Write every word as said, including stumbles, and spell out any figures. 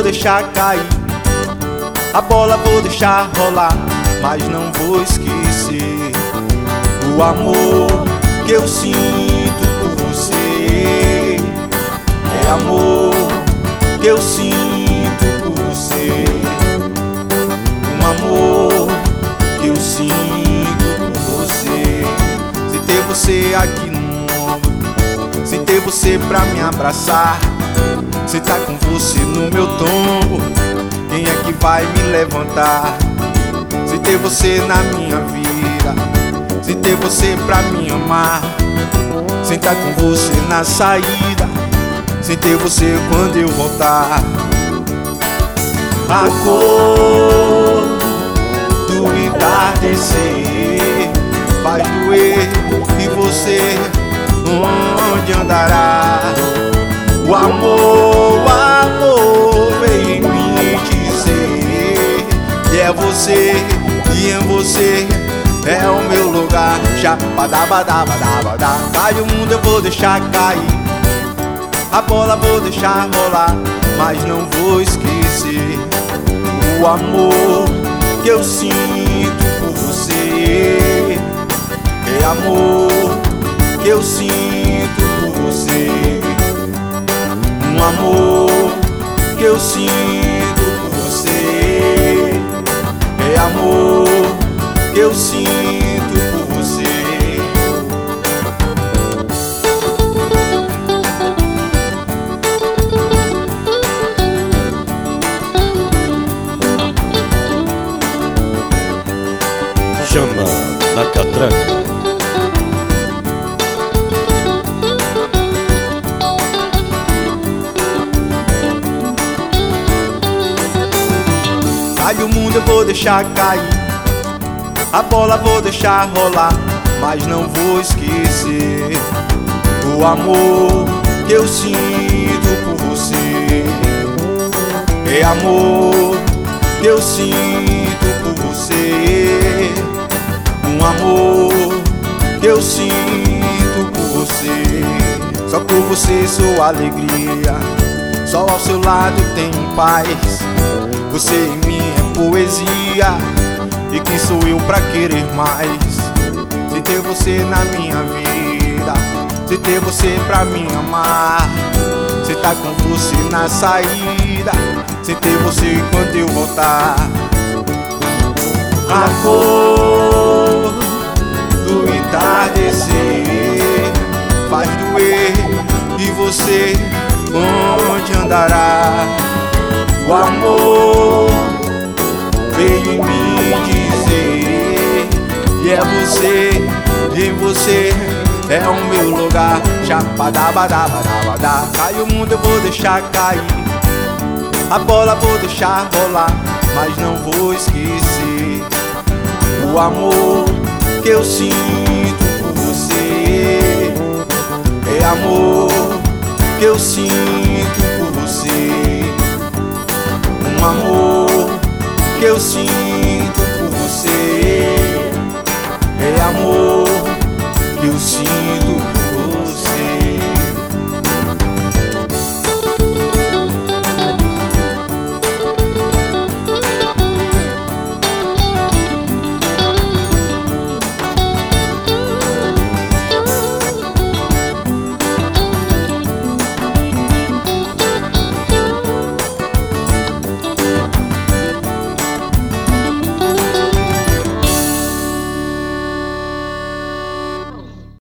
deixar cair, a bola vou deixar rolar, mas não vou esquecer o amor que eu sinto por você. É amor que eu sinto por você, um amor que eu sinto por você. Se ter você aqui no ombro, se ter você pra me abraçar, se tá com você no meu tombo, quem é que vai me levantar? Se ter você na minha vida, se ter você pra me amar, se tá com você na saída, se ter você quando eu voltar. A cor do entardecer vai doer, e você onde andará? O amor, o amor veio me dizer que é você, e em você é o meu lugar. Chapadabadabadabadá. Cai o mundo, eu vou deixar cair, a bola vou deixar rolar, mas não vou esquecer o amor que eu sinto por você. É amor que eu sinto por você, um amor que eu sinto por você. É amor que eu sinto por você. Chama na catraca. Cai o mundo, eu vou deixar cair, a bola vou deixar rolar, mas não vou esquecer o amor que eu sinto por você. É amor que eu sinto por você, um amor que eu sinto por você. Só por você sou alegria, só ao seu lado tenho paz. Você em mim é poesia, e quem sou eu pra querer mais? Se ter você na minha vida, se ter você pra me amar, se tá com você na saída, se ter você quando eu voltar. A cor do entardecer faz doer, e você onde andará? O amor veio me dizer que é você, e em você é o meu lugar. Chapadabadabadabadá. Cai o mundo, eu vou deixar cair, a bola vou deixar rolar, mas não vou esquecer o amor que eu sinto por você. É amor que eu sinto por você, um amor que eu sinto